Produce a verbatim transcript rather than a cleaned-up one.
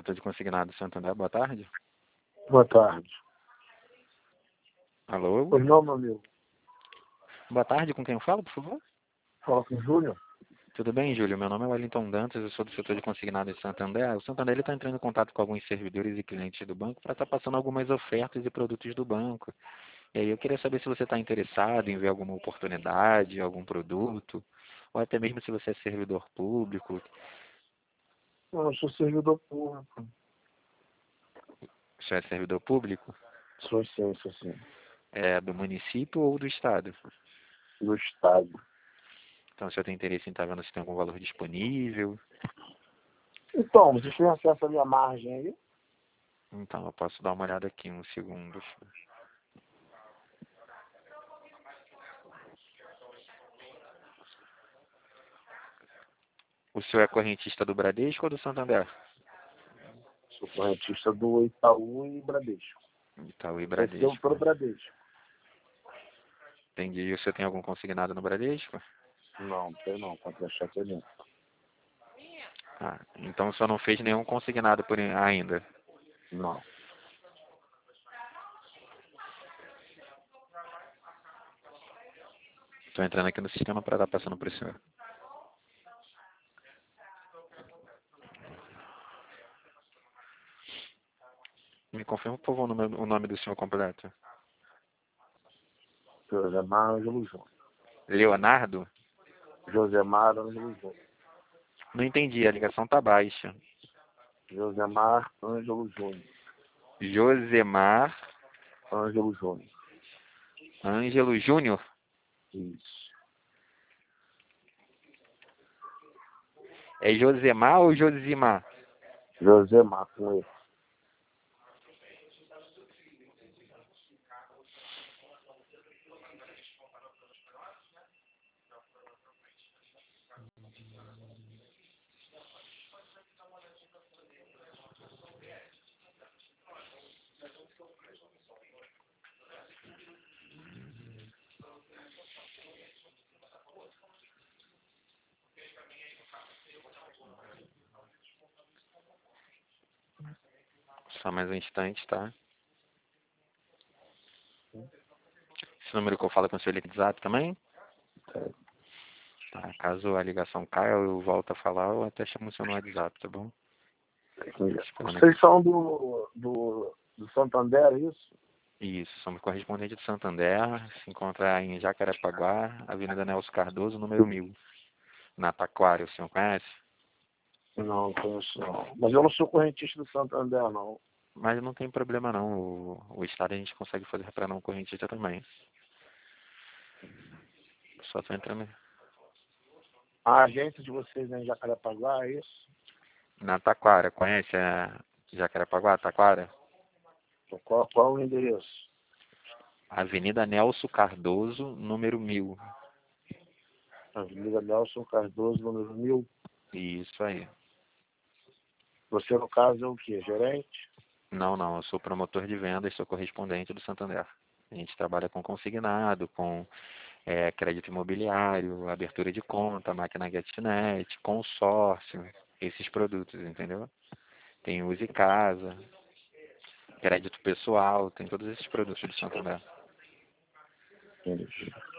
Setor de Consignado Santander, boa tarde. Boa tarde. Alô? Pois não, meu amigo. Boa tarde, com quem eu falo, por favor? Fala com o Júnior. Tudo bem, Júlio? Meu nome é Wellington Dantas, eu sou do Setor de Consignado de Santander. O Santander está entrando em contato com alguns servidores e clientes do banco para estar passando algumas ofertas e produtos do banco. E aí eu queria saber se você está interessado em ver alguma oportunidade, algum produto, ou até mesmo se você é servidor público. Não, eu sou servidor público. Você é servidor público? Sou sim, sou sim. É do município ou do estado? Do Estado. Então, se eu tenho interesse em estar vendo se tem algum valor disponível. Então, você tem acesso à minha margem aí? Então, eu posso dar uma olhada aqui, um segundo. O senhor é correntista do Bradesco ou do Santander? Sou correntista do Itaú e Bradesco. Itaú e Eu Bradesco. pelo Bradesco. Entendi. E o senhor tem algum consignado no Bradesco? Não, não tem não. Contra cheque ali. Ah, então o senhor não fez nenhum consignado por en- ainda. Não. Estou entrando aqui no sistema para estar passando para o senhor. Me confirma, por favor, o nome, o nome do senhor completo. Josemar Ângelo Júnior. Leonardo? Josemar Ângelo Júnior. Não entendi, a ligação tá baixa. Josemar Ângelo Júnior. Josemar Ângelo Júnior. Ângelo Júnior? Isso. É Josemar ou Josimar? Josemar com ele. Só mais um instante, tá? Esse número que eu falo com o senhor é WhatsApp também? É. Tá, caso a ligação caia, eu volto a falar ou até chamo o senhor no WhatsApp, tá bom? Esperando aqui. Vocês são do, do, do Santander, é isso? Isso, somos correspondente de Santander, se encontra em Jacarepaguá, Avenida Nelson Cardoso, número mil, na Taquara, o senhor conhece? Não, não conheço não. Mas eu não sou correntista do Santander, não. Mas não tem problema não, o, o estado a gente consegue fazer para não correntista também. Só tô entrando A agência de vocês é em Jacarepaguá, é isso? na Taquara, conhece a Jacarepaguá, Taquara? Então, Qual, qual o endereço? Avenida Nelson Cardoso, número mil. Avenida Nelson Cardoso, número mil. Isso aí. Você, no caso, é o quê? Gerente? Não, não, eu sou promotor de vendas, sou correspondente do Santander. A gente trabalha com consignado, com é, crédito imobiliário, abertura de conta, máquina GetNet, consórcio, esses produtos, entendeu? Tem Use Casa, crédito pessoal, tem todos esses produtos do Santander. Entendi.